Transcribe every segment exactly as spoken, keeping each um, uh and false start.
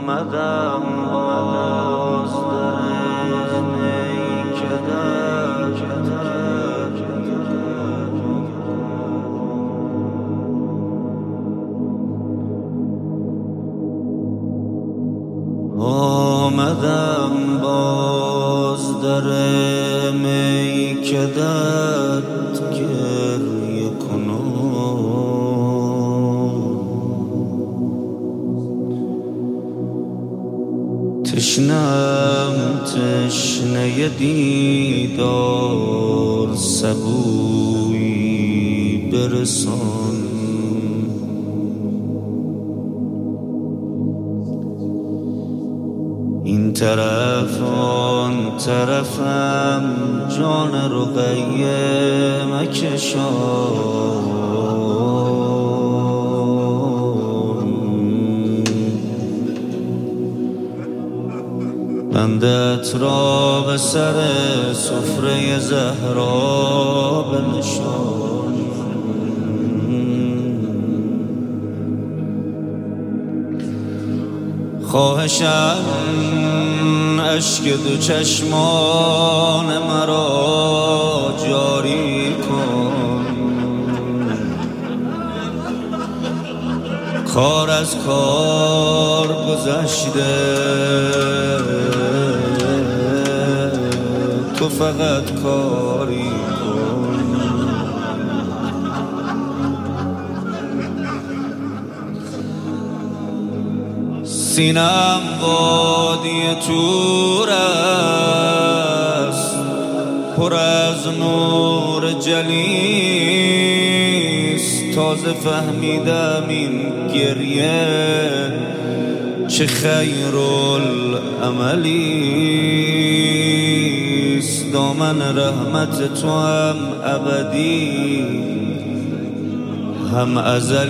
آمدم باز در نیکدر آمدم باز در میکدت گریه کنم تشنم تشنه دیدار سبویی برسان این طرف آن طرفم جان رقیه مکشان بندت را به سر سفره زهرا بنشان خواهشم اشک دو چشمان مرا جاری کن کار از کار گذشته تو فقط کاری کن سینم وادی تور است پر از نور جلیست تازه فهمیدم این گریه چه خیرالعملیست دامن رحمت تو هم ابدی هم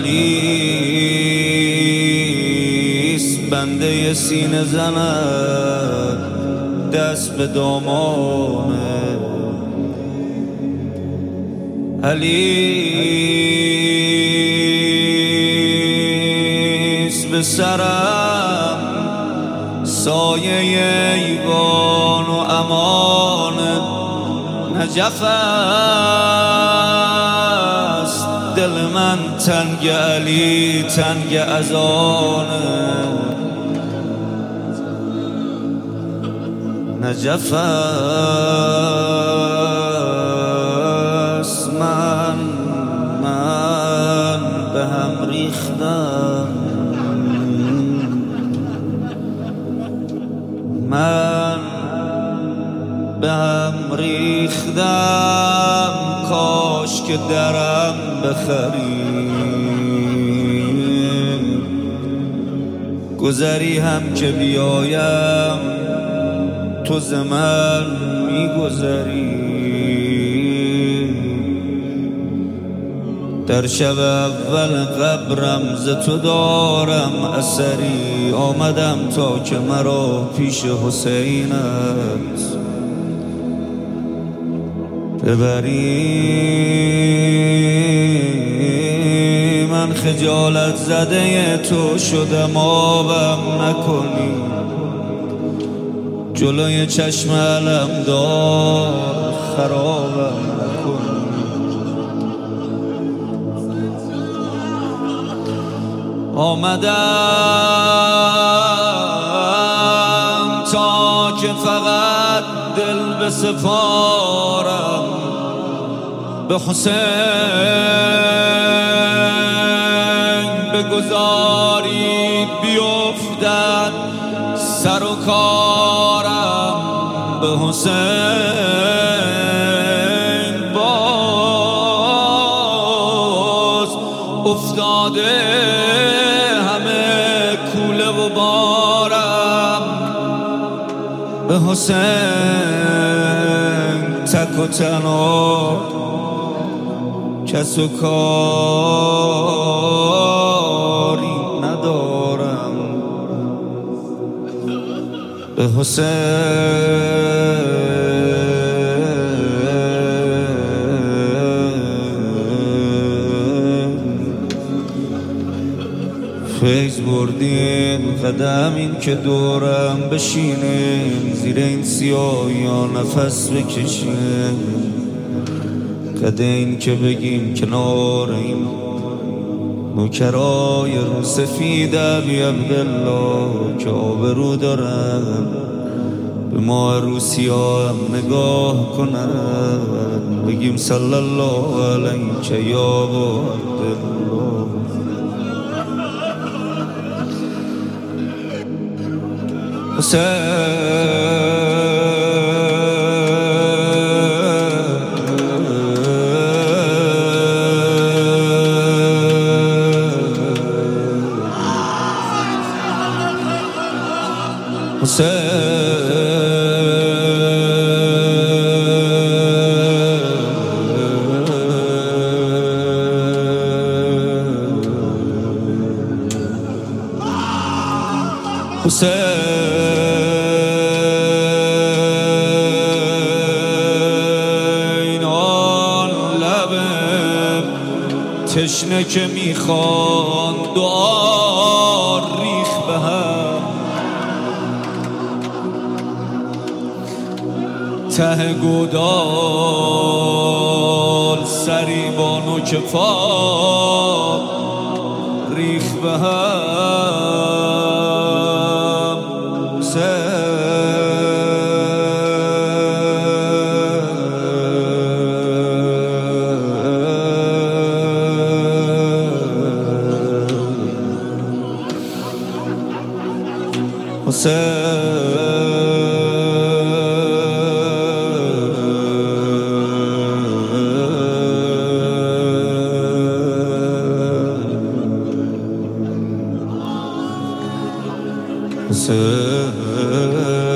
ازلی بنده سینه زند دست به دامان علیست به سرم سایه ایوان و امان نجف است دل من تنگ علی تنگ از آنه نجف است من من به هم ریختم من به هم ریختم کاش که درم بخری گذری هم که بیایم تو ز من میگذری در شب اول قبرم ز تو دارم اثری آمدم تا که مرا پیش حسینت ببری من خجالت زده تو شدم آبم نکنی جلوی چشم علم دار خرابم نکن آمدم تا که فقط دل بسپارم به حسین بگذارید بیفتد سر و کارم به حسین باز افتاده همه کوله و بارم به حسین تک و تنها کس و کاری ندارم به حسین فیض بردین قدم این که دورم بشینین، زیر این سیاه یا نفس بکشین، قد این که بگیم کنار این نوکرای رو سفید ابی عبدالله که آبرو دارن، به ما روسیا هم نگاه کنن، بگیم صلی الله علیک یا ابا عبدالله. حسین حسین آن لب تشنه که میخوان دعا ریخ به هم، ته گودال سری با نوک پا ریخ به هم. حسین